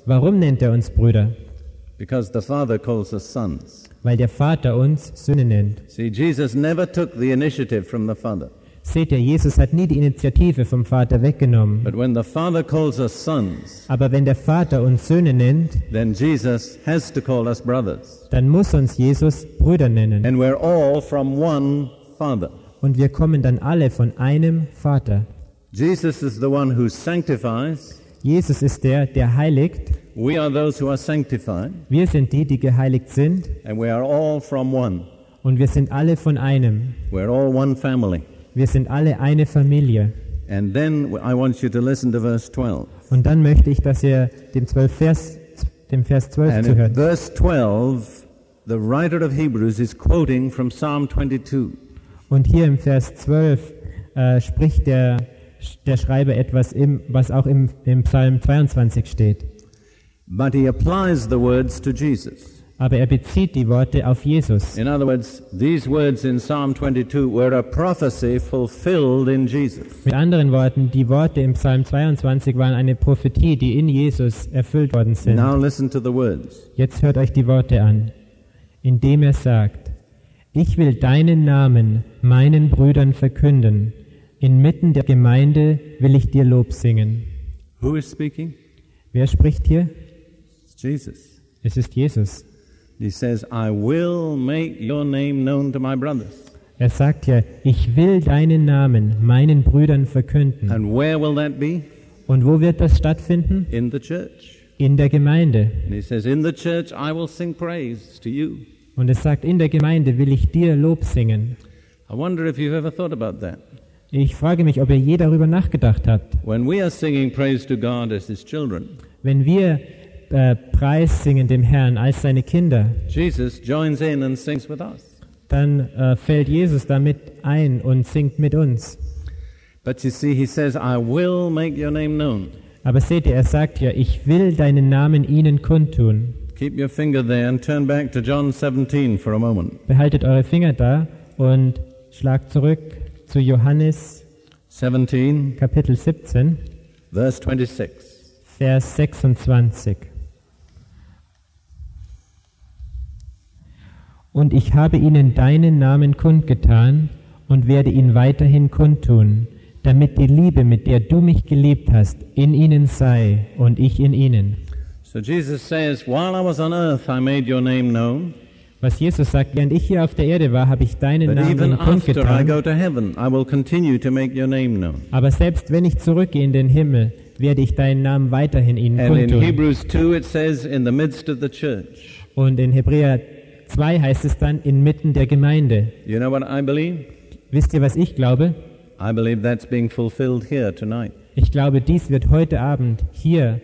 Warum nennt er uns Brüder? Because the Father calls us sons. Weil der Vater uns Söhne nennt. See, Jesus never took the initiative from the Father. Seht ihr, Jesus hat nie die Initiative vom Vater weggenommen. But when the Father calls us sons, Aber wenn der Vater uns Söhne nennt, then Jesus has to call us brothers. dann muss uns Jesus Brüder nennen. And we're all from one Father. Und wir kommen dann alle von einem Vater. Jesus is the one who sanctifies. Jesus ist der, der heiligt. We are those who are sanctified. Wir sind die, die geheiligt sind. And we are all from one. Und wir sind alle von einem. We're all one family. Wir sind alle eine Familie. And then I want you to listen to verse 12. Und dann möchte ich, dass ihr dem Vers 12 And in zuhört. verse 12, the writer of Hebrews is quoting from Psalm 22. Und hier im Vers 12 spricht der Schreiber etwas, was auch im Psalm 22 steht. But he applies the words to Jesus. Aber er bezieht die Worte auf Jesus. In other words, these words in Psalm 22 were a prophecy fulfilled in Jesus. Mit anderen Worten, die Worte im Psalm 22 waren eine Prophetie, die in Jesus erfüllt worden sind. Now listen to the words. Jetzt hört euch die Worte an, indem er sagt: Ich will deinen Namen meinen Brüdern verkünden. Inmitten der Gemeinde will ich dir Lob singen. Who is speaking? Wer spricht hier? It's Jesus. Es ist Jesus. He says, I will make your name known to my brothers. Er sagt ja, ich will deinen Namen meinen Brüdern verkünden. And where will that be? Und wo wird das stattfinden? In the church. In der Gemeinde. And he says, in the church I will sing praise to you. Und es sagt, in der Gemeinde will ich dir Lob singen. I wonder if you've ever thought about that. Ich frage mich, ob ihr je darüber nachgedacht habt. When we are singing praise to God as His children, Wenn wir Preis singen dem Herrn als seine Kinder, Jesus joins in and sings with us. dann fällt Jesus damit ein und singt mit uns. But you see, He says, I will make your name known. Aber seht ihr, er sagt ja, ich will deinen Namen ihnen kundtun. Keep your finger there and turn back to John 17 for a moment. Behaltet eure Finger da und schlagt zurück zu Johannes 17, Kapitel 17, verse 26. Vers 26. Und ich habe ihnen deinen Namen kundgetan und werde ihn weiterhin kundtun, damit die Liebe, mit der du mich geliebt hast, in ihnen sei und ich in ihnen. So Jesus says, while I was on earth, I made your name known. Was Jesus sagt, während ich hier auf der Erde war, habe ich deinen But even Namen after I kundgetan. go to heaven, I will continue to make your name known. Aber selbst wenn ich zurückgehe in den Himmel, werde ich deinen Namen weiterhin ihnen And in kundtun. Hebrews 2 it says, in the midst of the church. Und in Hebräer 2 heißt es dann, inmitten der Gemeinde. You know what I believe? Wisst ihr, was ich glaube? I believe that's being fulfilled here tonight. Ich glaube, dies wird heute Abend hier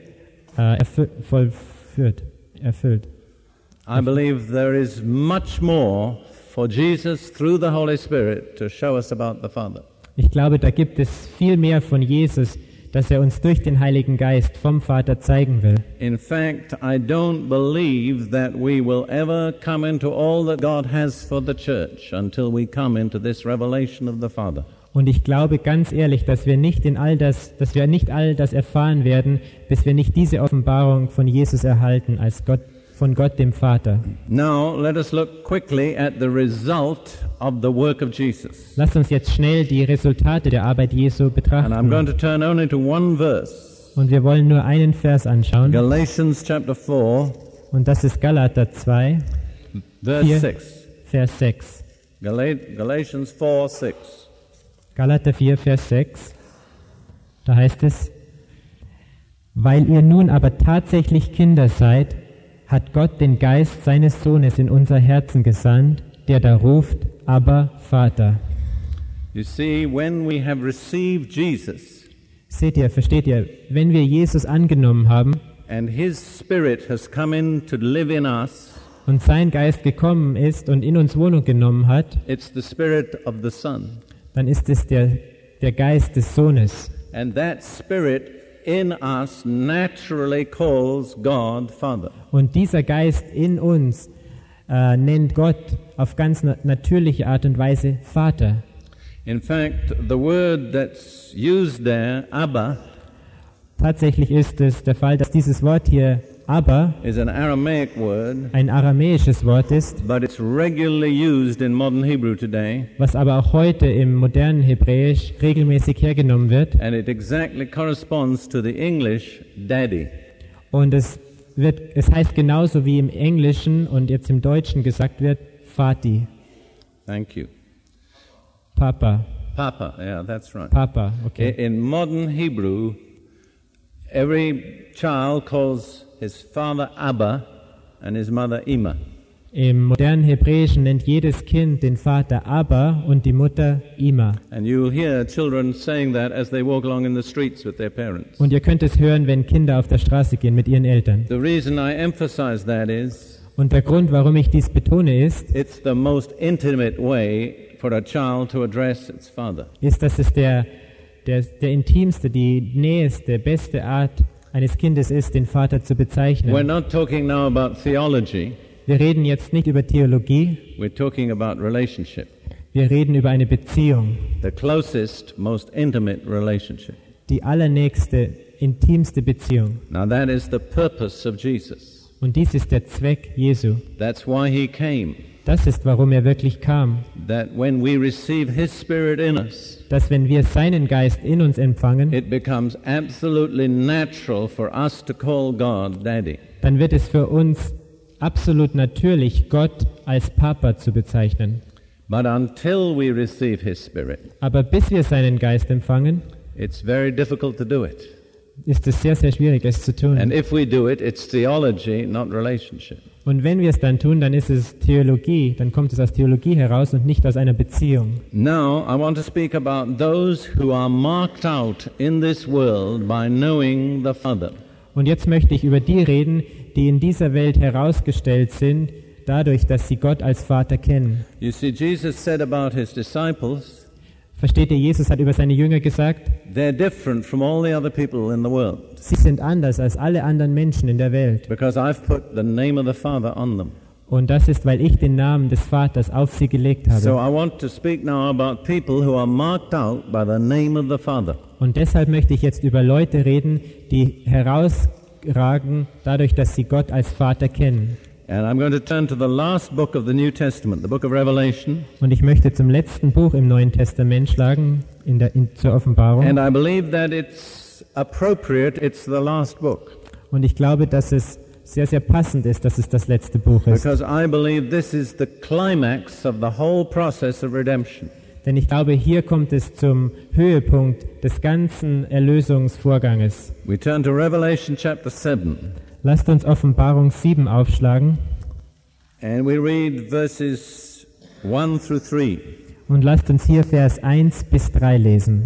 erfüllt. I believe there is much more for Jesus through the Holy Spirit to show us about the Father. Ich glaube, da gibt es viel mehr von Jesus, dass er uns durch den Heiligen Geist vom Vater zeigen will. In fact, I don't believe that we will ever come into all that God has for the church until we come into this revelation of the Father. Und ich glaube ganz ehrlich, dass wir nicht all das erfahren werden, bis wir nicht diese Offenbarung von Jesus erhalten, von Gott dem Vater. Now, let us look quickly at the result of the work of Jesus. Lasst uns jetzt schnell die Resultate der Arbeit Jesu And I'm betrachten. going to turn only to one verse. Und wir wollen nur einen Vers anschauen. Galatians chapter 4, Und das ist Galater 2, verse 4, 6. Vers 6. Galatians 4, 6. Galater 4, Vers 6. Da heißt es: Weil ihr nun aber tatsächlich Kinder seid, hat Gott den Geist seines Sohnes in unser Herzen gesandt, der da ruft, aber Vater. You see, when we have received Jesus Seht ihr, versteht ihr, wenn wir Jesus angenommen haben and His Spirit has come in to live in us, und sein Geist gekommen ist und in uns Wohnung genommen hat, it's the Spirit of the Son. dann ist es der Geist des Sohnes. And that Spirit in us naturally calls God Father. Und dieser Geist in uns nennt Gott auf ganz natürliche Art und Weise Vater. In fact, the word that's used there, Abba, Tatsächlich ist es der Fall, dass dieses Wort hier aber is an Aramaic word, ein aramäisches Wort ist, but it's regularly used in modern Hebrew today, was aber auch heute im modernen Hebräisch regelmäßig hergenommen wird. and it exactly corresponds to the English daddy. Und es heißt genauso wie im Englischen und jetzt im Deutschen gesagt wird, Vati, Thank you. Papa, Papa, yeah, that's right. Papa, okay. In modern Hebrew, every child calls his father Abba and his mother Ima. Im modernen Hebräischen nennt jedes Kind den Vater Abba und die Mutter Ima. And you'll hear children saying that as they walk along in the streets with their parents. Und ihr könnt es hören, wenn Kinder auf der Straße gehen mit ihren Eltern. The reason I emphasize that is, Und der Grund, warum ich dies betone, ist, it's the most intimate way for a child to address its father. dass es der intimste, die nächste, beste Art eines Kindes ist, den Vater zu We're bezeichnen. not talking now about theology, Wir reden jetzt nicht über Theologie, we're talking about relationship. wir reden über eine Beziehung, The closest, most intimate relationship. die allernächste, intimste Beziehung. Now that is the purpose of Jesus. Und dies ist der Zweck Jesu. That's why he came. Das ist, warum er wirklich kam. That when we receive his spirit in us, Dass wenn wir seinen Geist in uns empfangen, it becomes absolutely natural for us to call God Daddy. dann wird es für uns absolut natürlich, Gott als Papa zu bezeichnen. But until we receive his spirit, Aber bis wir seinen Geist empfangen, it's very difficult to do it. ist es sehr, sehr schwierig, es zu tun. And if we do it, it's theology, not relationship. Und wenn wir es dann tun, dann ist es Theologie, dann kommt es aus Theologie heraus und nicht aus einer Beziehung. Now, I want to speak about those who are marked out in this world by knowing the Father. Und jetzt möchte ich über die reden, die in dieser Welt herausgestellt sind, dadurch, dass sie Gott als Vater kennen. You see, Jesus said about his disciples, Versteht ihr, Jesus hat über seine Jünger gesagt, they're different from all the other people in the world sie sind anders als alle anderen Menschen in der Welt. because I've put the name of the Father on them. Und das ist, weil ich den Namen des Vaters auf sie gelegt So habe. I want to speak now about people who are marked out by the name of the Father. Und deshalb möchte ich jetzt über Leute reden, die herausragen, dadurch, dass sie Gott als Vater kennen. And I'm going to turn to the last book of the New Testament, the book of Revelation. Und ich möchte zum letzten Buch im Neuen Testament schlagen, zur Offenbarung. And I believe that it's appropriate, it's the last book. Und ich glaube, dass es sehr, sehr passend ist, dass es das letzte Buch ist. Because I believe this is the climax of the whole process of redemption. Denn ich glaube, hier kommt es zum Höhepunkt des ganzen Erlösungsvorganges. We turn to Revelation chapter 7, Lasst uns Offenbarung 7 aufschlagen and we read verses 1 through 3. und lasst uns hier Vers 1 bis 3 lesen.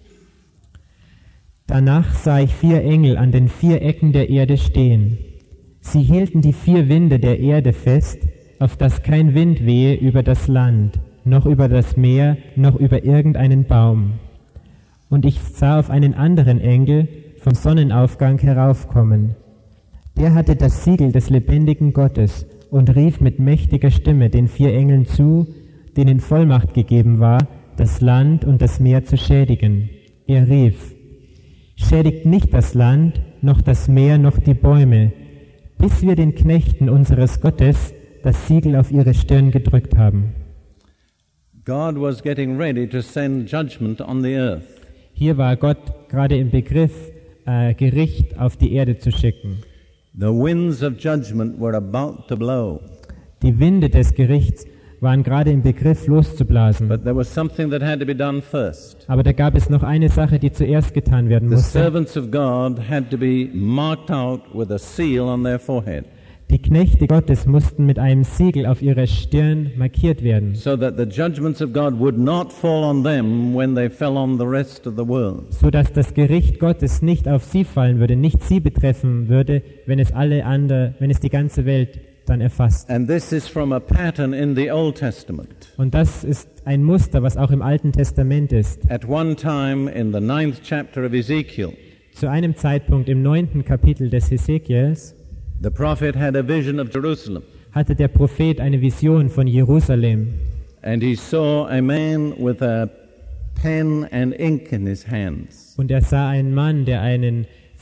Danach sah ich 4 Engel an den 4 Ecken der Erde stehen. Sie hielten die 4 Winde der Erde fest, auf dass kein Wind wehe über das Land, noch über das Meer, noch über irgendeinen Baum. Und ich sah auf einen anderen Engel vom Sonnenaufgang heraufkommen. Der hatte das Siegel des lebendigen Gottes und rief mit mächtiger Stimme den 4 Engeln zu, denen Vollmacht gegeben war, das Land und das Meer zu schädigen. Er rief: Schädigt nicht das Land, noch das Meer, noch die Bäume, bis wir den Knechten unseres Gottes das Siegel auf ihre Stirn gedrückt haben. God was getting ready to send judgment on the earth. Hier war Gott gerade im Begriff, Gericht auf die Erde zu schicken. The winds of judgment were about to blow. Die Winde des Gerichts waren gerade im Begriff loszublasen. But there was something that had to be done first. Aber da gab es noch eine Sache, die zuerst getan werden The musste. servants of God had to be marked out with a seal on their forehead, Die Knechte Gottes mussten mit einem Siegel auf ihrer Stirn markiert werden, so that the judgments of God would not fall on them when they fell on the rest of the world. so dass das Gericht Gottes nicht auf sie fallen würde, nicht sie betreffen würde, wenn es die ganze Welt dann erfasst. And this is from a pattern in the Old Testament. Und das ist ein Muster, was auch im Alten Testament ist. At one time in the 9th chapter of Ezekiel, Zu einem Zeitpunkt im 9. Kapitel des Hesekiels the prophet had a vision of Jerusalem, hatte der Prophet eine Vision von Jerusalem. and he saw a man with a pen and ink in his hands. Und er sah einen Mann, der einen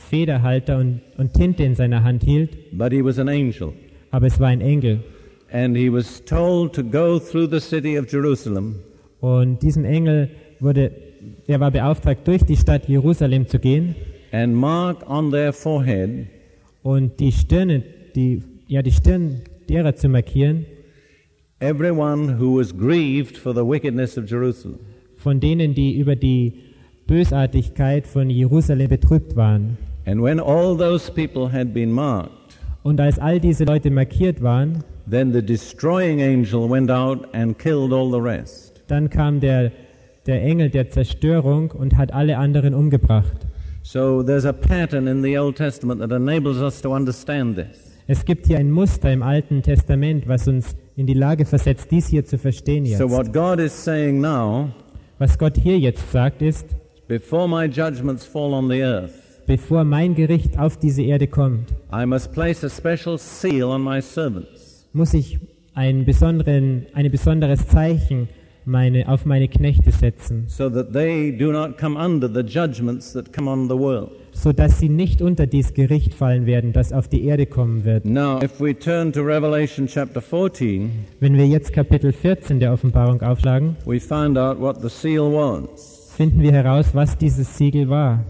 Federhalter und Tinte in seiner Hand hielt, but he was an angel. aber es war ein Engel. And he was told to go through the city of Jerusalem Und diesem Engel er war beauftragt, durch die Stadt Jerusalem zu gehen and mark on their forehead und die Stirn derer zu markieren, everyone who was grieved for the wickedness of Jerusalem. von denen, die über die Bösartigkeit von Jerusalem betrübt waren. And when all those people had been marked, Und als all diese Leute markiert waren, then the destroying angel went out and killed all the rest. dann kam der Engel der Zerstörung und hat alle anderen umgebracht. So there's a pattern in the Old Testament that enables us to understand this. Es gibt hier ein Muster im Alten Testament, was uns in die Lage versetzt, dies hier zu verstehen jetzt. So what God is saying now, Was Gott hier jetzt sagt ist, before my judgments fall on the earth, bevor mein Gericht auf diese Erde kommt, I must place a special seal on my servants, muss ich ein besonderes Zeichen auf meine Knechte setzen, so that they do not come under the judgments that come on the world. sodass sie nicht unter dies Gericht fallen werden, das auf die Erde kommen wird. Now, if we turn to Revelation chapter 14, Wenn wir jetzt Kapitel 14 der Offenbarung aufschlagen, we find out what the seal was. finden wir heraus, was dieses Siegel war.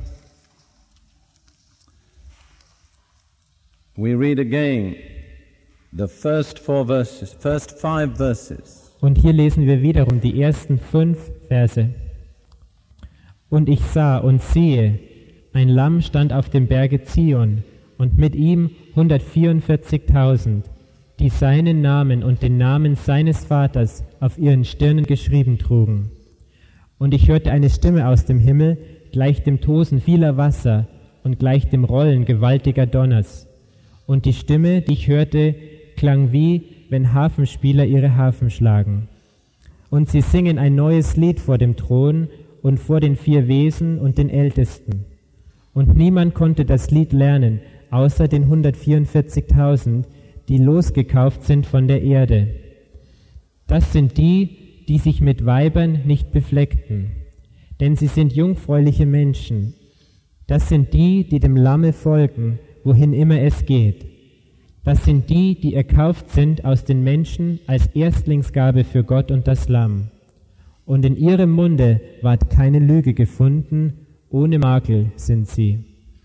We read again the first five verses. Und hier lesen wir wiederum die ersten 5 Verse. Und ich sah und siehe, ein Lamm stand auf dem Berge Zion, und mit ihm 144.000, die seinen Namen und den Namen seines Vaters auf ihren Stirnen geschrieben trugen. Und ich hörte eine Stimme aus dem Himmel, gleich dem Tosen vieler Wasser und gleich dem Rollen gewaltiger Donners. Und die Stimme, die ich hörte, klang wie, wenn Harfenspieler ihre Harfen schlagen. Und sie singen ein neues Lied vor dem Thron und vor den 4 Wesen und den Ältesten. Und niemand konnte das Lied lernen, außer den 144.000, die losgekauft sind von der Erde. Das sind die, die sich mit Weibern nicht befleckten, denn sie sind jungfräuliche Menschen. Das sind die, die dem Lamme folgen, wohin immer es geht. Das sind die, die erkauft sind aus den Menschen als Erstlingsgabe für Gott und das Lamm. Und in ihrem Munde ward keine Lüge gefunden, ohne Makel sind sie.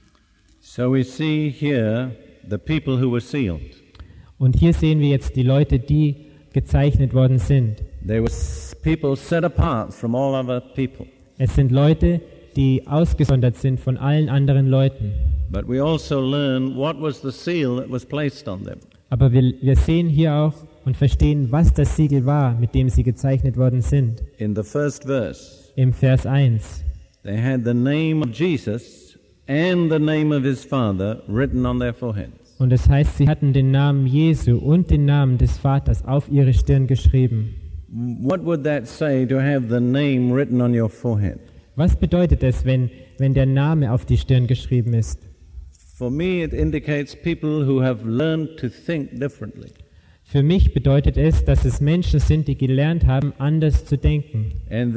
So we see here the people who were sealed. Und hier sehen wir jetzt die Leute, die gezeichnet worden sind. They were people set apart from all other people. Es sind Leute, die ausgesondert sind von allen anderen Leuten. But we also learn what was the seal that was placed on them. Aber wir sehen hier auch und verstehen, was das Siegel war, mit dem sie gezeichnet worden sind. In the first verse, Im Vers 1. they had the name of Jesus and the name of his Father written on their foreheads. Und es heißt, sie hatten den Namen Jesu und den Namen des Vaters auf ihre Stirn geschrieben. What would that say to have the name written on your forehead? Was bedeutet es, wenn der Name auf die Stirn geschrieben ist? For me, it indicates people who have learned to think differently. Für mich bedeutet es, dass es Menschen sind, die gelernt haben, anders zu denken. And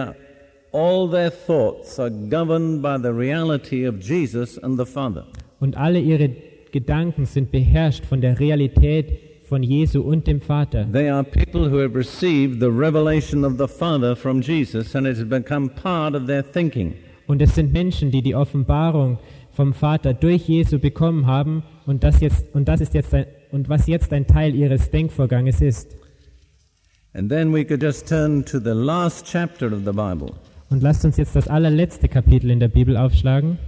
all their thoughts are governed by the reality of Jesus and the Father. Und alle ihre Gedanken sind beherrscht von der Realität von Jesu und dem Vater. They are people who have received the revelation of the Father from Jesus, and it has become part of their thinking. Und es sind Menschen, die die Offenbarung vom Vater durch Jesu bekommen haben und was jetzt ein Teil ihres Denkvorganges ist. And then we could just turn to the last chapter of the Bible. Und lasst uns jetzt das allerletzte Kapitel in der Bibel aufschlagen.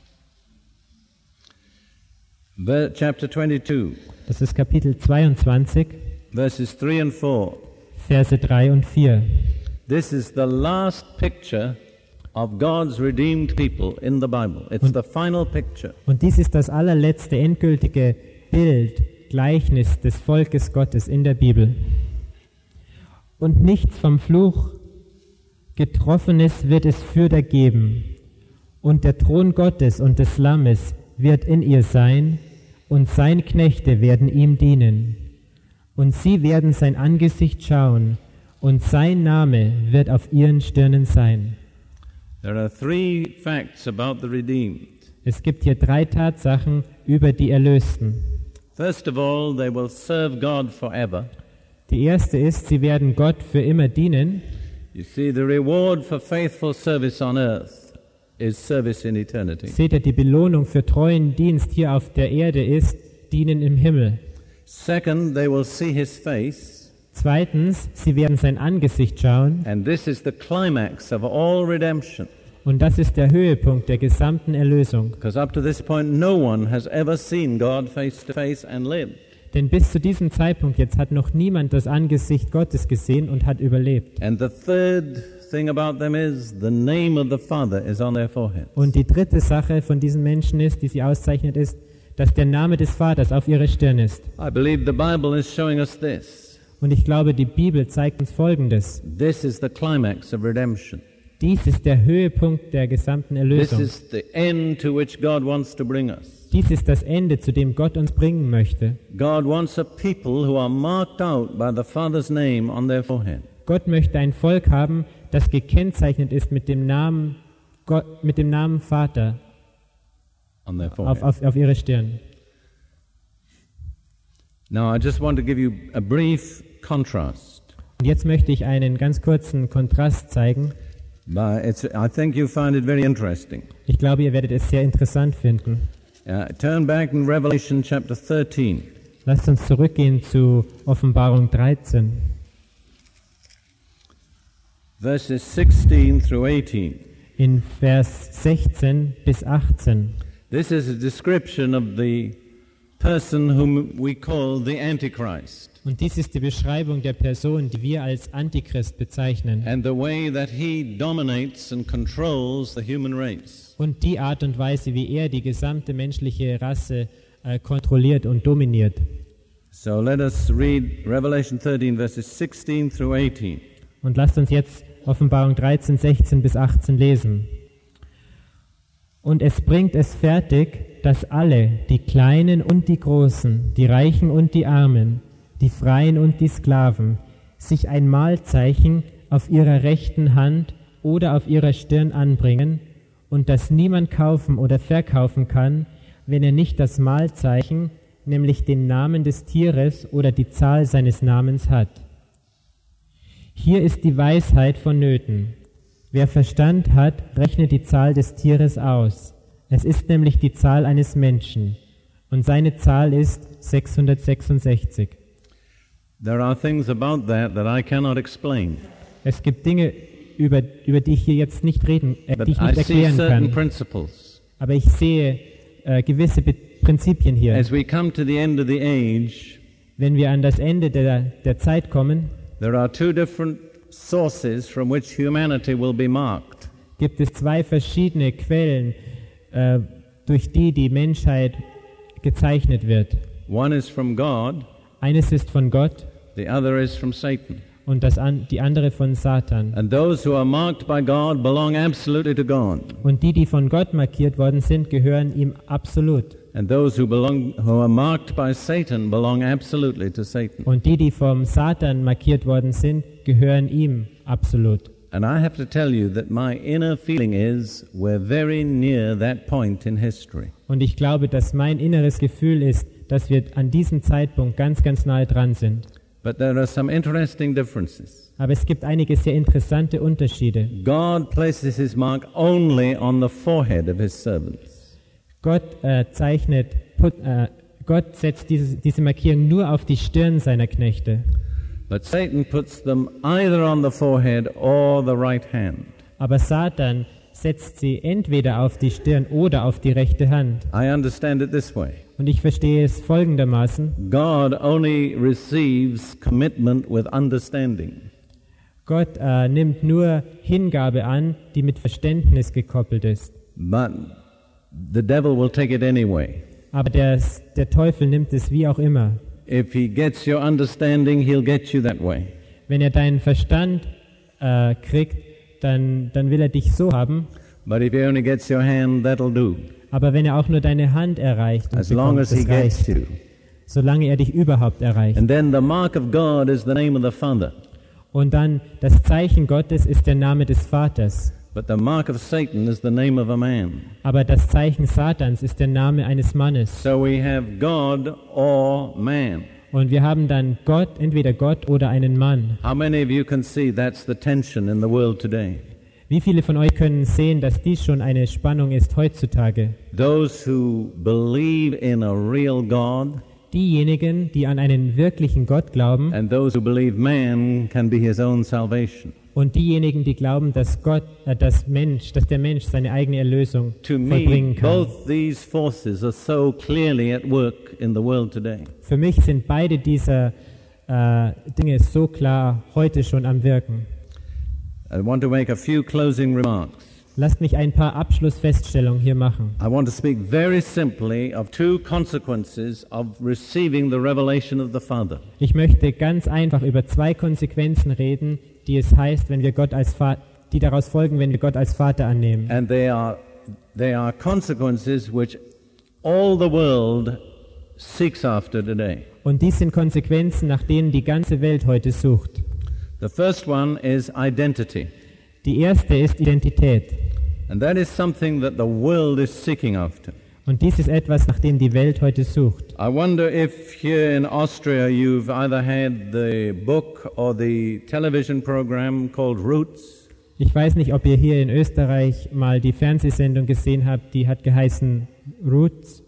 Chapter 22, Das ist Kapitel 22, verses 3 and 4. Verse 3 und 4. This is the last picture of God's redeemed people in the Bible. It's the final picture. Und dies ist das allerletzte endgültige Bild, Gleichnis des Volkes Gottes in der Bibel. Und nichts vom Fluch Getroffenes wird es fürder geben. Und der Thron Gottes und des Lammes wird in ihr sein, und sein Knechte werden ihm dienen. Und sie werden sein Angesicht schauen, und sein Name wird auf ihren Stirnen sein. There are 3 facts about the redeemed. Es gibt hier 3 Tatsachen über die Erlösten. First of all, they will serve God forever. Die erste ist, sie werden Gott für immer dienen. You see, the reward for faithful service on earth is service in eternity. Seht ihr, die Belohnung für treuen Dienst hier auf der Erde ist Dienen im Himmel. Second, they will see his face. Zweitens, sie werden sein Angesicht schauen. And this is the climax of all redemption. Und das ist der Höhepunkt der gesamten Erlösung. Because up to this point, no one has ever seen God face to face and lived. Denn bis zu diesem Zeitpunkt jetzt hat noch niemand das Angesicht Gottes gesehen und hat überlebt. And the third thing about them is the name of the Father is on their forehead. Und die dritte Sache von diesen Menschen ist, die sie auszeichnet, ist, dass der Name des Vaters auf ihrer Stirn ist. I believe the Bible is showing us this. Und ich glaube, die Bibel zeigt uns Folgendes. This is the climax of redemption. Dies ist der Höhepunkt der gesamten This Erlösung. is the end to which God wants to bring us. Dies ist das Ende, zu dem Gott uns bringen möchte. God wants a people who are marked out by the Father's name on their forehead. Gott möchte ein Volk haben, das gekennzeichnet ist mit dem Namen Gott, mit dem Namen Vater On their forehead. auf ihre Stirn. Now, I just want to give you a brief contrast. Und jetzt möchte ich einen ganz kurzen Kontrast zeigen. But I think you'll find it very interesting. Ich glaube, ihr werdet es sehr interessant finden. Turn back in Revelation chapter 13. Lasst uns zurückgehen zu Offenbarung 13, Verses 16 through 18. in Vers 16 bis 18. This is a description of the person whom we call the Antichrist Und dies ist die Beschreibung der Person, die wir als Antichrist bezeichnen. and the way that he dominates and controls the human race. Und die Art und Weise, wie er die gesamte menschliche Rasse kontrolliert und dominiert. So let us read Revelation 13 verses 16 through 18. Und lasst uns jetzt Offenbarung 13, 16 bis 18 lesen. Und es bringt es fertig, dass alle, die Kleinen und die Großen, die Reichen und die Armen, die Freien und die Sklaven, sich ein Mahlzeichen auf ihrer rechten Hand oder auf ihrer Stirn anbringen und das niemand kaufen oder verkaufen kann, wenn er nicht das Mahlzeichen, nämlich den Namen des Tieres oder die Zahl seines Namens hat. Hier ist die Weisheit vonnöten. Wer Verstand hat, rechnet die Zahl des Tieres aus. Es ist nämlich die Zahl eines Menschen. Und seine Zahl ist 666. There are things about that I cannot explain. Es gibt Dinge, über die ich hier jetzt nicht die But ich I nicht see erklären certain kann. principles. Aber ich sehe gewisse Prinzipien hier. As we come to the end of the age, Wenn wir an das Ende der Zeit kommen, there are two different sources from which humanity will be marked. gibt es 2 verschiedene Quellen, durch die Menschheit gezeichnet wird. One is from God, Eines ist von Gott the other is from Satan. und die andere von Satan. And those who are marked by God belong absolutely to God. Und die von Gott markiert worden sind, gehören ihm absolut. And those who are marked by Satan belong absolutely to Satan. Und die vom Satan markiert worden sind, gehören ihm absolut. And I have to tell you that my inner feeling is we're very near that point in history. Und ich glaube, dass mein inneres Gefühl ist, dass wir an diesem Zeitpunkt ganz, ganz nahe dran sind. But there are some interesting differences. Aber es gibt einige sehr interessante Unterschiede. God places his mark only on the forehead of his servants. Gott Gott setzt diese Markierung nur auf die Stirn seiner Knechte. But Satan puts them either on the forehead or the right hand. Aber Satan setzt sie entweder auf die Stirn oder auf die rechte Hand. I understand it this way. Und ich verstehe es folgendermaßen. God only receives commitment with understanding. Gott nimmt nur Hingabe an, die mit Verständnis gekoppelt ist. But the devil will take it anyway. Aber der Teufel nimmt es wie auch immer. If he gets your understanding, he'll get you that way. Wenn er deinen Verstand kriegt, dann will er dich so haben. But if he only gets your hand, that'll do. Aber wenn er auch nur deine Hand erreicht, und As long as he das reicht, gets you. solange er dich überhaupt erreicht. And then the mark of God is the name of the Father. Und dann das Zeichen Gottes ist der Name des Vaters. But the mark of Satan is the name of a man. Aber das Zeichen Satans ist der Name eines Mannes. So we have God or man. Und wir haben dann Gott, entweder Gott oder einen Mann. How many of you can see that's the tension in the world today? Wie viele von euch können sehen, dass dies schon eine Spannung ist heutzutage? Those who believe in a real God, Diejenigen, die an einen wirklichen Gott glauben, and those who believe man can be his own salvation. und diejenigen, die glauben, dass der Mensch seine eigene Erlösung To vollbringen me, kann. both these forces are so clearly at work in the world today. Für mich sind beide dieser Dinge so klar heute schon am Wirken. I want to make a few closing remarks. Lasst mich ein paar Abschlussfeststellungen hier machen. I want to speak very simply of two consequences of receiving the revelation of the Father. Ich möchte ganz einfach über zwei Konsequenzen reden, die es heißt, wenn wir Gott als die daraus folgen, wenn wir Gott als Vater annehmen. And they are consequences which all the world seeks after today. Und dies sind Konsequenzen, nach denen die ganze Welt heute sucht. The first one is identity. Die erste ist Identität. And that is something that the world is seeking after. Und dies ist etwas, nach dem die Welt heute sucht. I wonder if here in Austria you've either had the book or the television program called Roots. Ich weiß nicht, ob ihr hier in Österreich mal die Fernsehsendung gesehen habt, die hat geheißen Roots.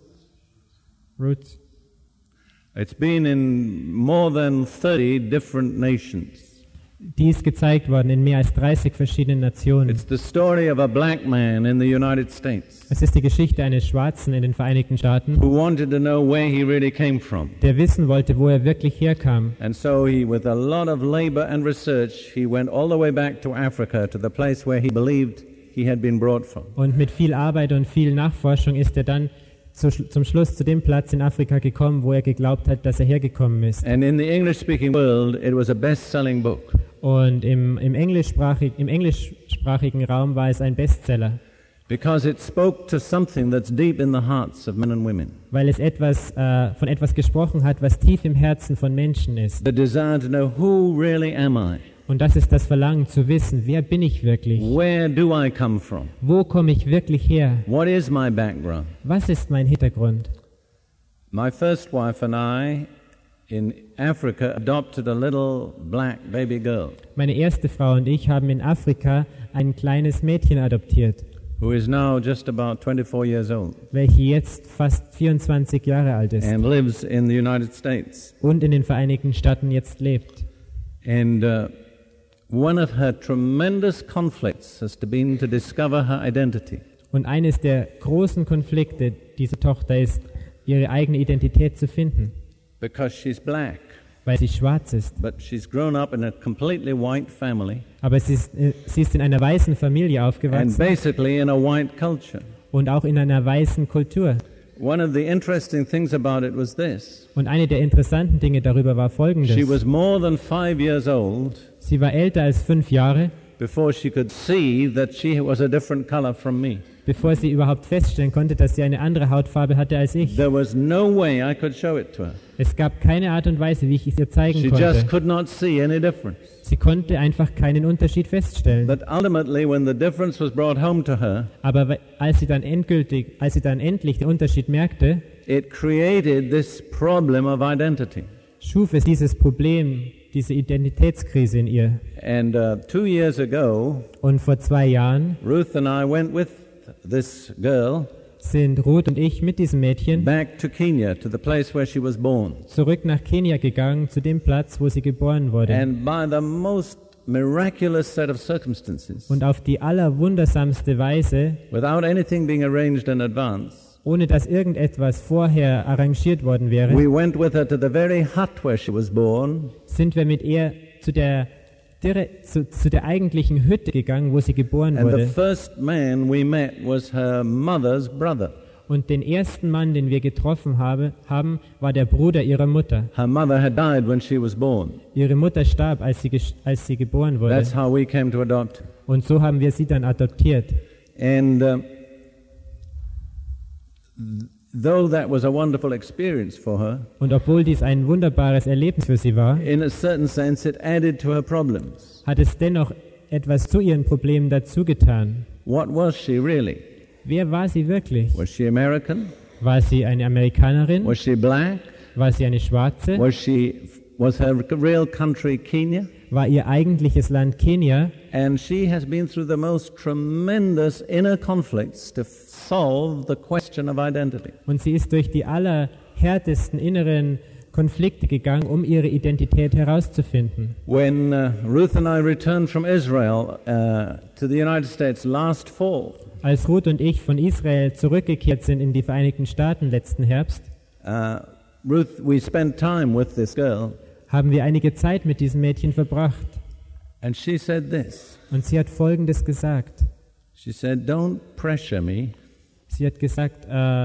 Roots. It's been in more than 30 different nations. Die ist gezeigt worden in mehr als 30 verschiedenen Nationen. It's the story of a black man in the United States Es ist die Geschichte eines Schwarzen in den Vereinigten Staaten, who wanted to know where he really came from. der wissen wollte, wo er wirklich herkam. And so he, with a lot of labor and research, he went all the way back to Africa, to the place where he believed he had been brought from. Und mit viel Arbeit und viel Nachforschung ist er dann zum Schluss zu dem Platz in Afrika gekommen, wo er geglaubt hat, dass er hergekommen ist. And in the English-speaking world, it was a best-selling book. Und im englischsprachigen Raum war es ein Bestseller, Because it spoke to something that's deep in the hearts of men and women. weil es von etwas gesprochen hat, was tief im Herzen von Menschen ist. The desire to know, who really am I? Und das ist das Verlangen zu wissen, wer bin ich wirklich? Where do I come from? Wo komme ich wirklich her? What is my background? Was ist mein Hintergrund? My first wife and I in Africa adopted a little black baby girl Meine erste Frau und ich haben in Afrika ein kleines Mädchen adoptiert, who is now just about 24 years old welche jetzt fast 24 Jahre alt ist and lives in the United States. und in den Vereinigten Staaten jetzt lebt. And one of her tremendous conflicts has been to discover her identity. Und eines der großen Konflikte dieser Tochter ist, ihre eigene Identität zu finden, Because she's black, weil sie schwarz ist. but she's grown up in a completely white family Aber sie ist in einer weißen Familie and aufgewachsen basically in a white culture. und auch in einer weißen Kultur. One of the interesting things about it was this. Und eine der interessanten Dinge darüber war She Folgendes. was more than 5 years old Sie war älter als 5 Jahre, before she could see that she was a different color from me. bevor sie überhaupt feststellen konnte, dass sie eine andere Hautfarbe hatte als ich. There was no way I could show it to her. Es gab keine Art und Weise, wie ich es ihr zeigen She konnte. just could not see any difference. Sie konnte einfach keinen Unterschied feststellen. But ultimately, when the difference was brought home to her, Aber als sie dann endlich den Unterschied merkte, it created this problem of identity. schuf es dieses Problem, diese Identitätskrise in ihr. And 2 years ago, Und vor 2 Jahren Ruth and I went with this girl sind Ruth und ich mit diesem Mädchen back to Kenya, to the place where she was born. zurück nach Kenia gegangen, zu dem Platz, wo sie geboren wurde. And by the most miraculous set of circumstances, Und auf die allerwundersamste Weise, without anything being arranged in advance, ohne dass irgendetwas vorher arrangiert worden wäre, we went with her to the very hut where she was born, sind wir mit ihr zu der eigentlichen Hütte gegangen, wo sie geboren and the wurde. first man we met was her mother's brother. Und den ersten Mann, den wir getroffen haben, war der Bruder ihrer Mutter. Her mother had died when she was born. Ihre Mutter starb, als sie geboren wurde. That's how we came to adopt her. Und so haben wir sie dann adoptiert. And though that was a wonderful experience for her, Und obwohl dies ein wunderbares Erlebnis für sie war, in a certain sense it added to her problems. hat es dennoch etwas zu ihren Problemen dazu getan. What was she really? Wer war sie wirklich? Was she American? War sie eine Amerikanerin? Was she black? War sie eine Schwarze? Was her real country Kenya? War ihr eigentliches Land Kenia? And she has been through the most tremendous inner conflicts to solve the question of identity. Und sie ist durch die allerhärtesten inneren Konflikte gegangen, um ihre Identität herauszufinden. When Ruth and I returned from Israel to the United States last fall, als Ruth und ich von Israel zurückgekehrt sind in die Vereinigten Staaten letzten Herbst, we spent time with this girl, haben wir einige Zeit mit diesem Mädchen verbracht. and she said this. Und sie hat Folgendes gesagt. She said, "Don't pressure me. Sie hat gesagt,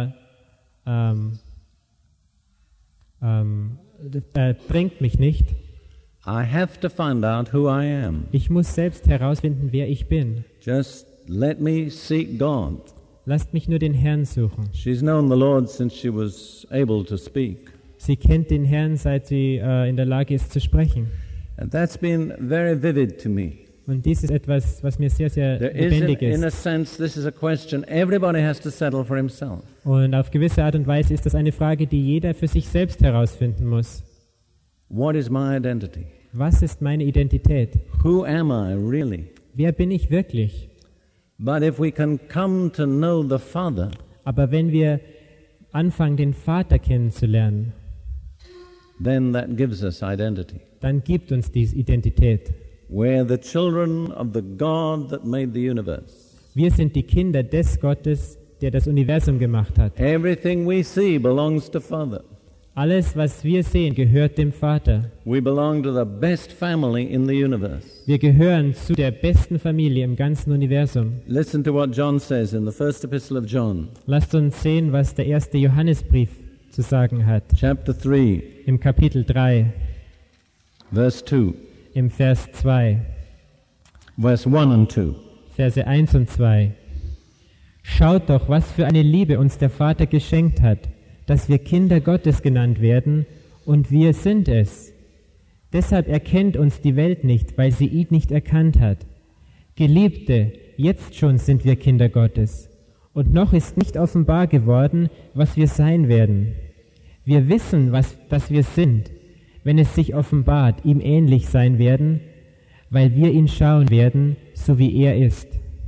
drängt mich nicht. I have to find out who I am. Ich muss selbst herausfinden, wer ich bin. Just let me seek God." Lasst mich nur den Herrn suchen. She's known the Lord since she was able to speak. Sie kennt den Herrn, seit sie in der Lage ist zu sprechen. And that's been very vivid to me. Und dies ist etwas, was mir sehr, sehr There is, lebendig in a ist. sense, this is a question everybody has to settle for himself. Und auf gewisse Art und Weise ist das eine Frage, die jeder für sich selbst herausfinden muss. What is my identity? Was ist meine Identität? Who am I really? Wer bin ich wirklich? But if we can come to know the Father, Aber wenn wir anfangen, den Vater kennenzulernen, then that gives us identity. dann gibt uns dies Identität. We're the children of the God that made the universe. Wir sind die Kinder des Gottes, der das Universum gemacht hat. Everything we see belongs to Father. Alles, was wir sehen, gehört dem Vater. We belong to the best family in the universe. Wir gehören zu der besten Familie im ganzen Universum. Listen to what John says in the first epistle of John, Lasst uns sehen, was der erste Johannesbrief zu sagen hat. chapter 3, Im Kapitel 3, verse 2, im Vers 2, verse 1 and 2. Verse 1 und 2. Schaut doch, was für eine Liebe uns der Vater geschenkt hat, dass wir Kinder Gottes genannt werden, und wir sind es. Deshalb erkennt uns die Welt nicht, weil sie ihn nicht erkannt hat. Geliebte, jetzt schon sind wir Kinder Gottes, und noch ist nicht offenbar geworden, was wir sein werden. Wir wissen, dass wir sind, wenn es sich offenbart, ihm ähnlich sein werden, weil wir ihn schauen werden, so wie er ist,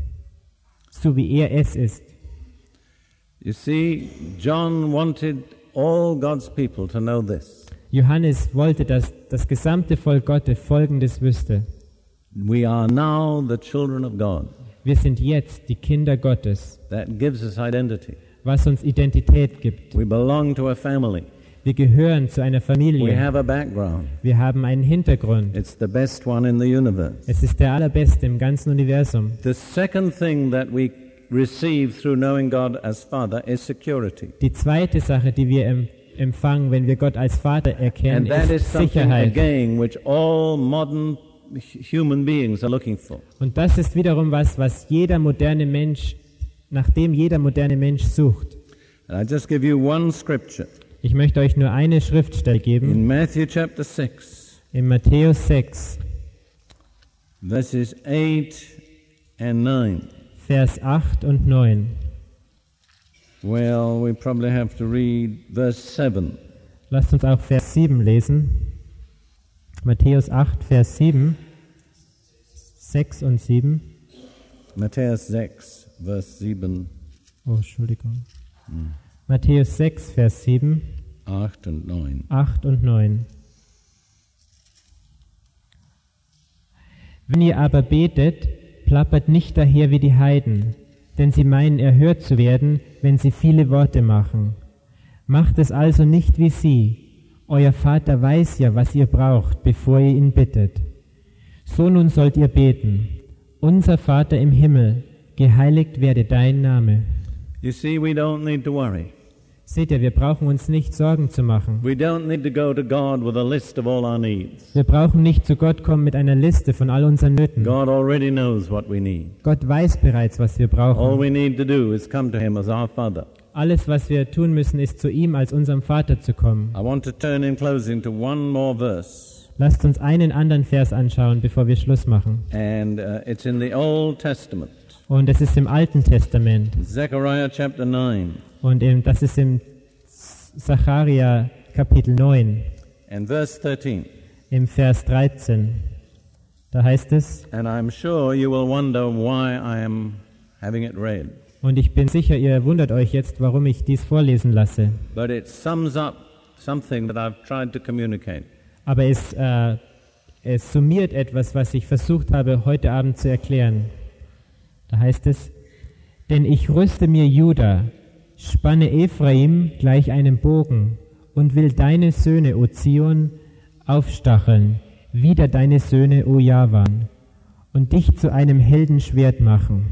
so wie er es ist. You see, John wanted all God's people to know this. Johannes wollte, dass das gesamte Volk Gottes Folgendes wüsste. We are now the children of God. Wir sind jetzt die Kinder Gottes, That gives us identity. was uns Identität gibt. We belong to a family. Wir gehören zu einer We Familie. have a background. Wir haben einen Hintergrund. It's the best one in the universe. Es ist der allerbeste im ganzen Universum. The second thing that we receive through knowing God as Father is security. Die zweite Sache, die wir empfangen, wenn wir Gott als Vater erkennen, And that is ist something, Sicherheit. again, which all modern human beings are looking for. Und das ist wiederum was jeder moderne Mensch, nach dem jeder moderne Mensch sucht. And I just give you one scripture. Ich möchte euch nur eine Schriftstelle geben, In Matthew chapter 6, in Matthäus 6, verses 8 and 9. Vers 8 und 9. Well, we probably have to read verse 7. Lasst uns auch Vers 7 lesen. Matthäus 8, Vers 7, 6 und 7. Matthäus 6, verse 7, Oh, Entschuldigung. Matthäus 6, Vers 7, 8 and 9. 8 und 9. Wenn ihr aber betet, plappert nicht daher wie die Heiden, denn sie meinen, erhört zu werden, wenn sie viele Worte machen. Macht es also nicht wie sie. Euer Vater weiß ja, was ihr braucht, bevor ihr ihn bittet. So nun sollt ihr beten. Unser Vater im Himmel, geheiligt werde dein Name. You see, we don't need to worry. Seht ihr, wir brauchen uns nicht Sorgen zu machen. We don't need to go to God with a list of all our needs. Wir brauchen nicht zu Gott kommen mit einer Liste von all unseren Nöten. God already knows what we need. Gott weiß bereits, was wir All brauchen. we need to do is come to Him as our Father. Alles, was wir tun müssen, ist zu ihm als unserem Vater zu kommen. I want to turn in closing to one more verse. Lasst uns einen anderen Vers anschauen, bevor wir Schluss machen. And it's in the Old Testament. Und es ist im Alten Testament. Zechariah chapter 9 Und das ist im Sacharja Kapitel 9, and verse 13. im Vers 13. Da heißt es, And I'm sure you will wonder why I am having it read. und ich bin sicher, ihr wundert euch jetzt, warum ich dies vorlesen lasse. But it sums up something that I've tried to communicate. Aber es summiert etwas, was ich versucht habe, heute Abend zu erklären. Da heißt es, denn ich rüste mir Juda, spanne Ephraim gleich einem Bogen und will deine Söhne, O Zion, aufstacheln, wieder deine Söhne, O Javan, und dich zu einem Heldenschwert machen.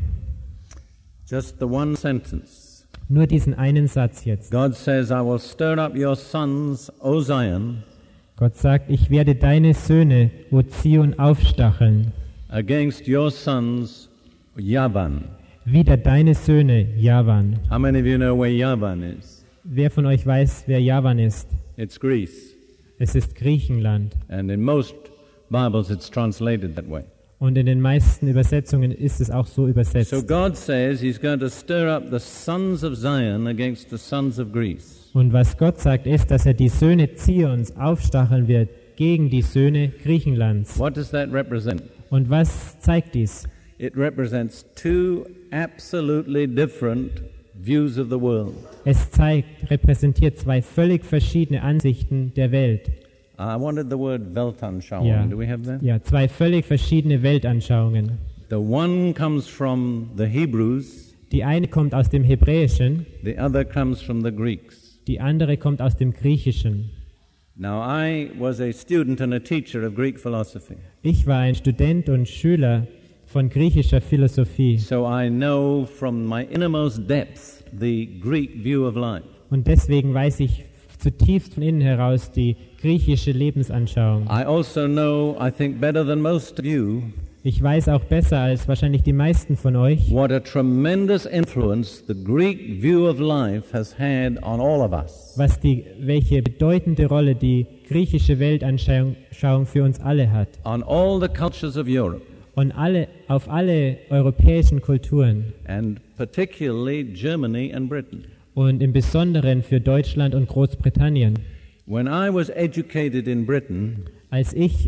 Just the one sentence. Nur diesen einen Satz jetzt. God says, I will stir up your sons, O Zion, Gott sagt, ich werde deine Söhne, O Zion, aufstacheln, against your sons, Javan. wieder deine Söhne, Javan. How many of you know where Javan is? Wer von euch weiß, wer Javan ist? It's Greece. Es ist Griechenland. And in most Bibles it's translated that way. Und in den meisten Übersetzungen ist es auch so übersetzt. So God says he's going to stir up the sons of Zion against the sons of Greece. Und was Gott sagt, ist, dass er die Söhne Zions aufstacheln wird gegen die Söhne Griechenlands. What does that represent? Und was zeigt dies? It represents two absolutely different views of the world. Es repräsentiert zwei völlig verschiedene Ansichten der Welt. I wanted the word Weltanschauung. Ja, Do we have that? ja, zwei völlig verschiedene Weltanschauungen. The one comes from the Hebrews, Die eine kommt aus dem Hebräischen, the other comes from the Greeks. die andere kommt aus dem Griechischen. Now, I was a student and a teacher of Greek philosophy, Ich war ein Student und Schüler von griechischer Philosophie. so I know from my innermost depth the Greek view of life. Und deswegen weiß ich zutiefst von innen heraus die griechische Lebensanschauung. I also know, I think better than most of you, Ich weiß auch besser als wahrscheinlich die meisten von euch, what a tremendous influence the Greek view of life has had on all of us. welche bedeutende Rolle die griechische Weltanschauung für uns alle hat. On all the cultures of Europe, Und auf alle europäischen Kulturen and particularly Germany and Britain. und im Besonderen für Deutschland und Großbritannien. When I was educated in Britain, Als ich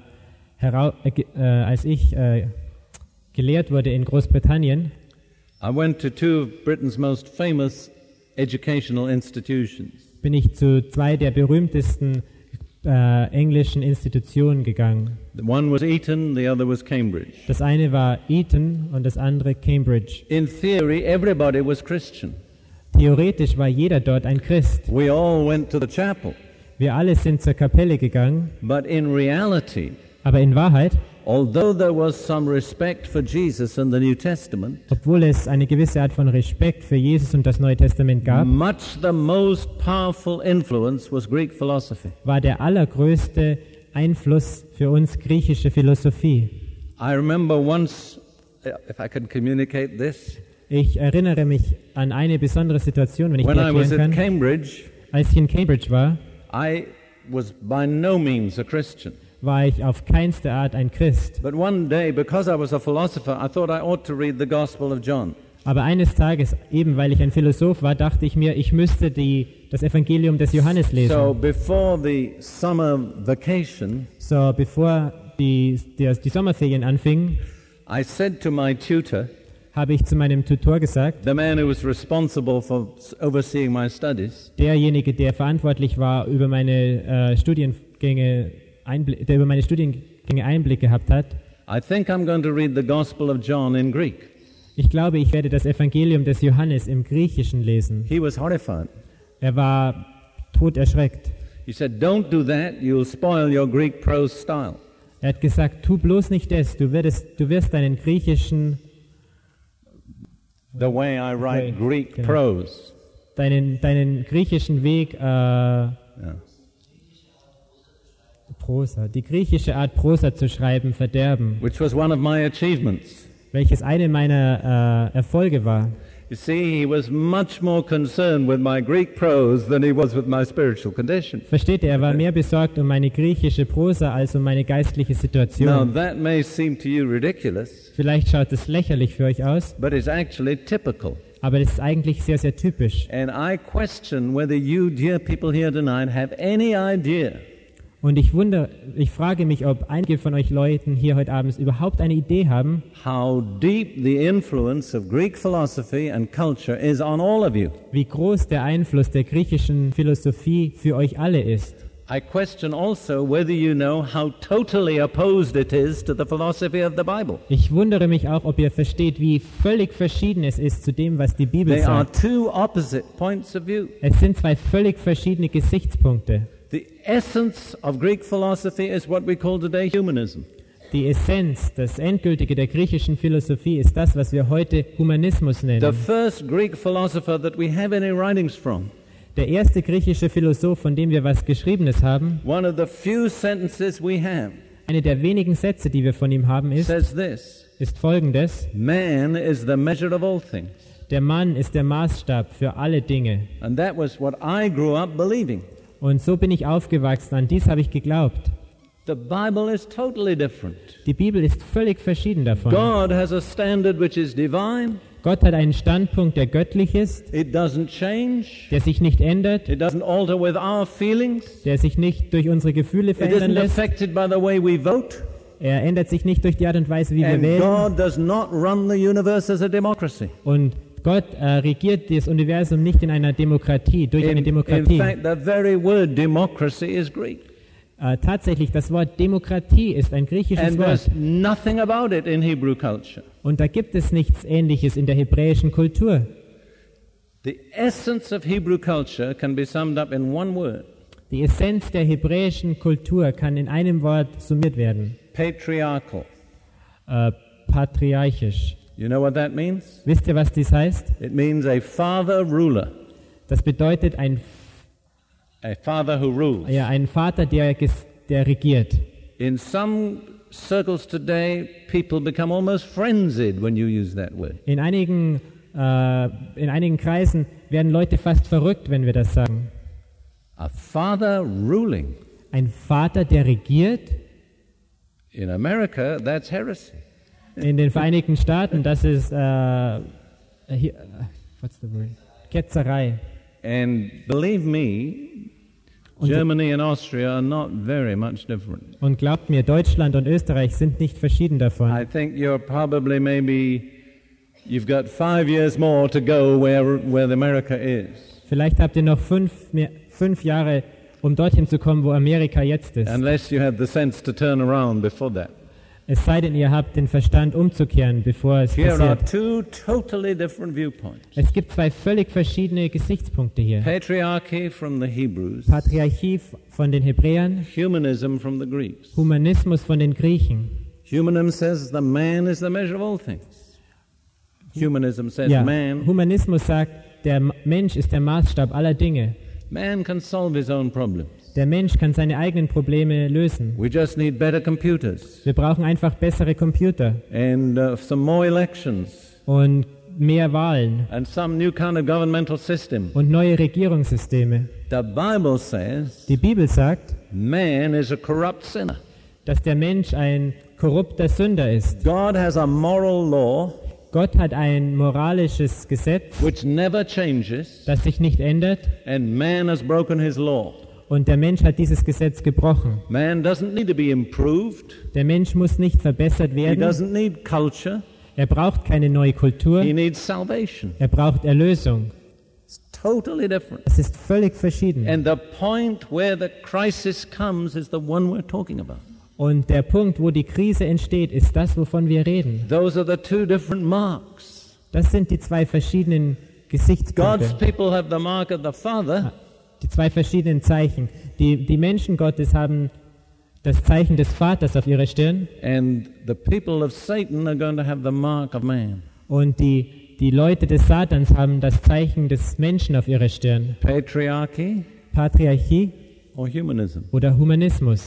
gelehrt wurde in Großbritannien, I went to two of Britain's most famous educational institutions. bin ich zu zwei der berühmtesten englischen Institutionen gegangen. The one was Eton, the other was Cambridge. Das eine war Eton und das andere Cambridge. In theory, everybody was Christian. Theoretisch war jeder dort ein Christ. We all went to the chapel. Wir alle sind zur Kapelle gegangen, But in reality, aber in Wahrheit, although there was some respect for Jesus in the New Testament, obwohl es eine gewisse Art von Respekt für Jesus und das Neue Testament gab, much the most powerful influence was Greek philosophy. war der allergrößte Einfluss für uns griechische Philosophie. I remember once, if I can communicate this, Ich erinnere mich an eine besondere Situation, wenn ich die when I was erklären at kann. Cambridge, Als ich in Cambridge war, I was by no means a Christian. war ich auf keinste Art ein Christ. But one day, because I was a philosopher, I thought I ought to read the Gospel of John. Aber eines Tages, eben weil ich ein Philosoph war, dachte ich mir, ich müsste das Evangelium des Johannes lesen. So before the summer vacation, So, bevor die Sommerferien anfingen, I said to my tutor, habe ich zu meinem Tutor gesagt, the man who was responsible for overseeing my studies, derjenige, der verantwortlich war, über meine Studiengänge Einblick gehabt hat, I think I'm going to read the Gospel of John in Greek. ich glaube, ich werde das Evangelium des Johannes im Griechischen lesen. He was horrified. Er war toderschreckt. He said, don't do that, you'll spoil your Greek prose style. Er hat gesagt, tu bloß nicht das, du wirst deinen griechischen, The way I write Greek genau. prose. deinen griechischen Weg, Yeah. Prosa, die griechische Art Prosa zu schreiben, verderben, Which was one of my achievements. welches eine meiner Erfolge war. You see, he was much more concerned with my Greek prose than he was with my spiritual condition. Versteht ihr, er war mehr besorgt um meine griechische Prosa als um meine geistliche Now, Situation. that may seem to you ridiculous, Vielleicht schaut es lächerlich für euch aus, but it's actually typical. aber das ist eigentlich sehr, sehr typisch. And I question whether you, dear people here tonight, have any idea Und ich frage mich, ob einige von euch Leuten hier heute Abend überhaupt eine Idee haben, how deep the influence of Greek philosophy and culture is on all of you. wie groß der Einfluss der griechischen Philosophie für euch alle ist. I question also whether you know how totally opposed it is to the philosophy of the Bible. Ich wundere mich auch, ob ihr versteht, wie völlig verschieden es ist zu dem, was die Bibel They are sagt. two opposite points of view. Es sind zwei völlig verschiedene Gesichtspunkte. The essence of Greek philosophy is what we call today humanism. Die Essenz, das Endgültige der griechischen Philosophie ist das, was wir heute Humanismus The nennen. first Greek philosopher that we have any writings from, Der erste griechische Philosoph, von dem wir was Geschriebenes haben, one of the few sentences we have, eine der wenigen Sätze, die wir von ihm haben, says this: ist folgendes: man is the measure of all things. Der Mann ist der Maßstab für alle Dinge. And that was what I grew up believing. Und so bin ich aufgewachsen, an dies habe ich geglaubt. The Bible is totally different. Die Bibel ist völlig verschieden davon. God has a standard which is divine. Gott hat einen Standpunkt, der göttlich ist, It doesn't change. der sich nicht ändert, It doesn't alter with our feelings. der sich nicht durch unsere Gefühle It verändern isn't lässt. affected by the way we vote. Er ändert sich nicht durch die Art und Weise, wie wir And wählen. God does not run the universe as a democracy. Und Gott regiert das Universum nicht in einer Demokratie, durch eine In Demokratie. fact, the very word democracy is Greek. Tatsächlich, das Wort Demokratie ist ein griechisches And Wort. there's nothing about it in Hebrew culture. Und da gibt es nichts Ähnliches in der hebräischen Kultur. The essence of Hebrew culture can be summed up in one word: Die Essenz der hebräischen Kultur kann in einem Wort summiert werden. patriarchal. Patriarchisch. You know what that means? Wisst ihr, was dies heißt? It means a father ruler, Das bedeutet ein who rules. ein Vater, der regiert. In some circles today, people become almost frenzied when you use that word. In einigen Kreisen werden Leute fast verrückt, wenn wir das sagen. A father ruling. Ein Vater, der regiert. In America, that's heresy. In den Vereinigten Staaten, das ist what's the word? Ketzerei. And believe me, Germany and Austria are not very much different. Und glaubt mir, Deutschland und Österreich sind nicht verschieden davon. I think you're probably you've got 5 years more to go where America is. Vielleicht habt ihr noch 5 Jahre, um dorthin zu kommen, wo Amerika jetzt ist. Unless you have the sense to turn around before that. Es sei denn, ihr habt den Verstand umzukehren, bevor es Here are passiert. two totally different viewpoints. Es gibt zwei völlig verschiedene Gesichtspunkte hier. Patriarchy from the Hebrews, Patriarchie von den Hebräern, humanism from the Greeks. Humanismus von den Griechen. Humanism says the man is the measure of all things. Humanism says Ja, man Humanismus sagt, der Mensch ist der Maßstab aller Dinge. can solve his own problems. Der Mensch kann seine eigenen Probleme lösen. We just need better computers Wir brauchen einfach bessere Computer and some more elections und mehr Wahlen and some new kind of governmental system. und neue Regierungssysteme. The Bible says Die Bibel sagt, man is a corrupt sinner. dass der Mensch ein korrupter Sünder ist. God has a moral law Gott hat ein moralisches Gesetz, which never changes, das sich nicht ändert, and man has broken his law. und der Mensch hat dieses Gesetz gebrochen. Man doesn't need to be improved. Der Mensch muss nicht verbessert He werden. doesn't need culture. Er braucht keine neue Kultur. He needs salvation. Er braucht Erlösung. It's totally different. Es ist völlig verschieden. And the point where the crisis comes is the one we're talking about. Und der Punkt, wo die Krise entsteht, ist das, wovon wir reden. Those are the two different marks. Das sind die zwei verschiedenen God's Gesichtspunkte, people have the mark of the Father, die zwei verschiedenen Zeichen. Die Menschen Gottes haben das Zeichen des Vaters auf ihrer Stirn and the people of Satan are going to have the mark of man. und die Leute des Satans haben das Zeichen des Menschen auf ihrer Stirn. Patriarchy Patriarchie or humanism. oder Humanismus.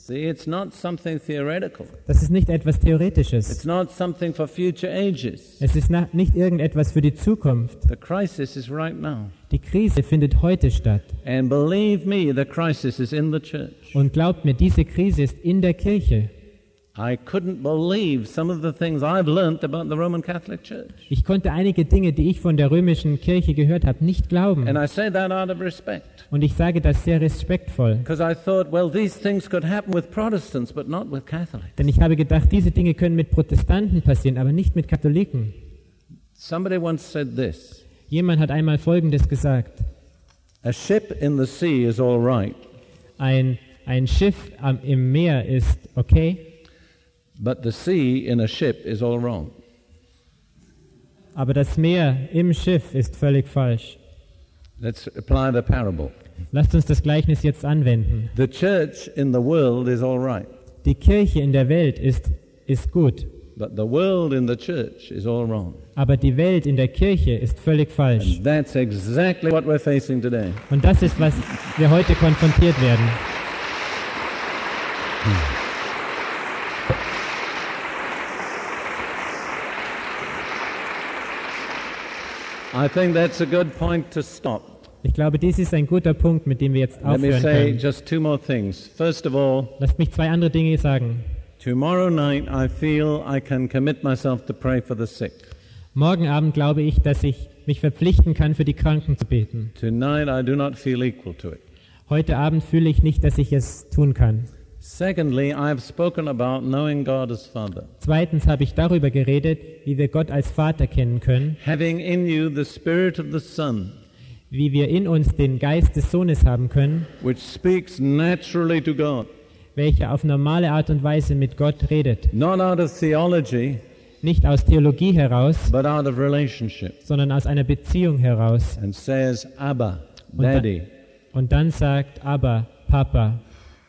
See, it's not something theoretical. Das ist nicht etwas Theoretisches. It's not something for future ages. Es ist nicht irgendetwas für die Zukunft. The crisis is right now. Die Krise findet heute statt. And believe me, the crisis is in the church. Und glaubt mir, diese Krise ist in der Kirche. I couldn't believe some of the things I've learned about the Roman Catholic Church. Ich konnte einige Dinge, die ich von der römischen Kirche gehört habe, nicht glauben. And I say that out of respect. Und ich sage das sehr respektvoll. Because I thought, well, these things could happen with Protestants, but not with Catholics. Denn ich habe gedacht, diese Dinge können mit Protestanten passieren, aber nicht mit Katholiken. Somebody once said this. Jemand hat einmal Folgendes gesagt. A ship in the sea is all right, Ein Schiff im Meer ist okay, but the sea in a ship is all wrong. aber das Meer im Schiff ist völlig falsch. Let's apply the parable. Lasst uns das Gleichnis jetzt anwenden. The church in the world is all right, Die Kirche in der Welt ist gut, but the world in the church is all wrong. aber die Welt in der Kirche ist völlig falsch. And that's exactly what we're facing today. Und das ist, was wir heute konfrontiert werden. I think that's a good point to stop. Ich glaube, dies ist ein guter Punkt, mit dem wir jetzt Let me aufhören say können. just two more things. First of all, Lasst mich zwei andere Dinge sagen. tomorrow night I feel I can commit myself to pray for the sick. Morgen Abend glaube ich, dass ich mich verpflichten kann, für die Kranken zu beten. Tonight I do not feel equal to it. Heute Abend fühle ich nicht, dass ich es tun kann. Secondly, I've spoken about knowing God as Father. Zweitens habe ich darüber geredet, wie wir Gott als Vater kennen können, Having in you the Spirit of the Son, wie wir in uns den Geist des Sohnes haben können, which speaks naturally to God, welcher auf normale Art und Weise mit Gott redet. not out of theology, Nicht aus Theologie heraus, but out of relationship, sondern aus einer Beziehung heraus. and says, Abba, Und, da, Daddy. und dann sagt, Abba, Papa.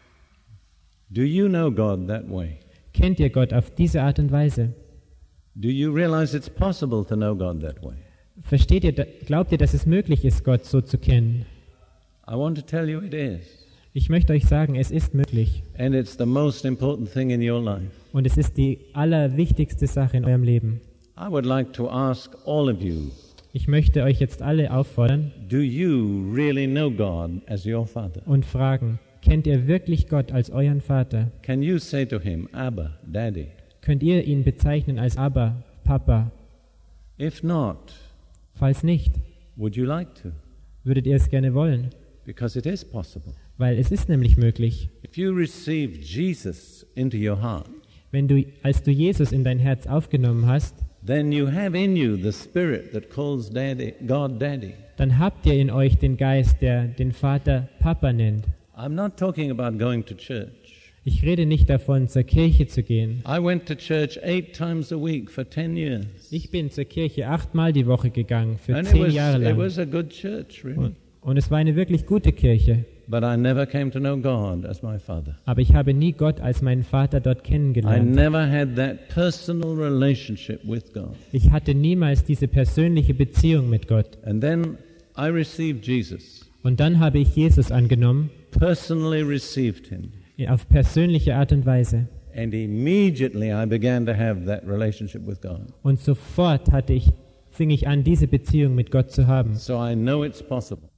Do you know God that way? Kennt ihr Gott auf diese Art und Weise? Do you realize it's possible to know God that way? Versteht ihr, glaubt ihr, dass es möglich ist, Gott so zu kennen? I want to tell you it is. Ich möchte euch sagen, es ist möglich. And it's the most important thing in your life. Und es ist die allerwichtigste Sache in eurem Leben. I would like to ask all of you, Ich möchte euch jetzt alle auffordern do you really know God as your Father? und fragen, kennt ihr wirklich Gott als euren Vater? Can you say to him, Abba, Daddy? Könnt ihr ihn bezeichnen als Abba, Papa? If not, Falls nicht, would you like to? würdet ihr es gerne wollen? Because it is possible. Weil es ist nämlich möglich. If you receive Jesus into your heart, Als du Jesus in dein Herz aufgenommen hast, then you have in you the Spirit that calls God Daddy. dann habt ihr in euch den Geist, der den Vater Papa nennt. I'm not talking about going to church. Ich rede nicht davon, zur Kirche zu gehen. I went to church 8 times a week for 10 years. Ich bin zur Kirche 8-mal die Woche gegangen, für And 10 Jahre it lang. was a good church, really. Und es war eine wirklich gute Kirche. But I never came to know God as my Father. Aber ich habe nie Gott als meinen Vater dort I kennengelernt. never had that personal relationship with God. Ich hatte niemals diese persönliche Beziehung mit Gott. And then I received Jesus, Und dann habe ich Jesus angenommen, personally received him. auf persönliche Art und Weise. And immediately I began to have that relationship with God. Und sofort fing ich an, diese Beziehung mit Gott zu haben. So I know it's possible.